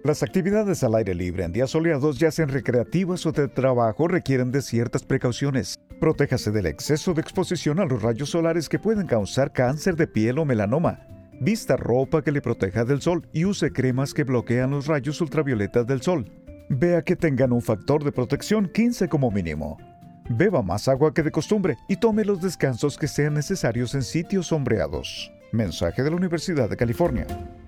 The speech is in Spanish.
Las actividades al aire libre en días soleados, ya sean recreativas o de trabajo, requieren de ciertas precauciones. Protéjase del exceso de exposición a los rayos solares que pueden causar cáncer de piel o melanoma. Vista ropa que le proteja del sol y use cremas que bloquean los rayos ultravioletas del sol. Vea que tengan un factor de protección 15 como mínimo. Beba más agua que de costumbre y tome los descansos que sean necesarios en sitios sombreados. Mensaje de la Universidad de California.